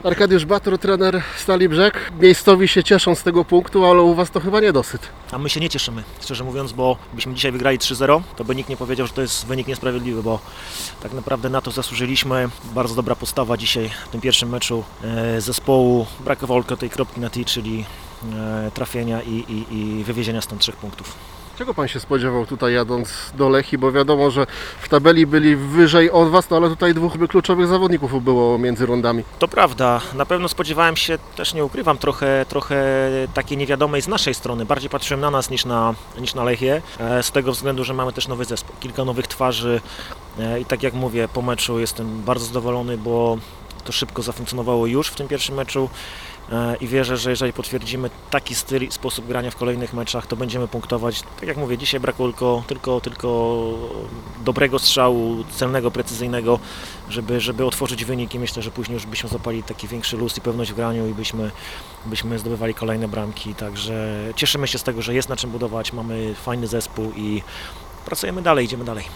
Arkadiusz Bator, trener Stali Brzeg. Miejscowi się cieszą z tego punktu, ale u Was to chyba niedosyt. A my się nie cieszymy, szczerze mówiąc, bo gdybyśmy dzisiaj wygrali 3-0, to by nikt nie powiedział, że to jest wynik niesprawiedliwy, bo tak naprawdę na to zasłużyliśmy. Bardzo dobra postawa dzisiaj w tym pierwszym meczu zespołu. Brakowało tylko tej kropki na T, czyli trafienia i wywiezienia stąd 3 punktów. Czego Pan się spodziewał tutaj jadąc do Lechii, bo wiadomo, że w tabeli byli wyżej od Was, no ale tutaj 2 kluczowych zawodników było między rundami. To prawda, na pewno spodziewałem się, też nie ukrywam, trochę takiej niewiadomej z naszej strony. Bardziej patrzyłem na nas niż na Lechię, z tego względu, że mamy też nowy zespół, kilka nowych twarzy i tak jak mówię, po meczu jestem bardzo zadowolony, bo to szybko zafunkcjonowało już w tym pierwszym meczu i wierzę, że jeżeli potwierdzimy taki styl i sposób grania w kolejnych meczach, to będziemy punktować. Tak jak mówię, dzisiaj brakło tylko dobrego strzału, celnego, precyzyjnego, żeby otworzyć wynik i myślę, że później już byśmy zapali taki większy luz i pewność w graniu i byśmy zdobywali kolejne bramki. Także cieszymy się z tego, że jest na czym budować, mamy fajny zespół i pracujemy dalej, idziemy dalej.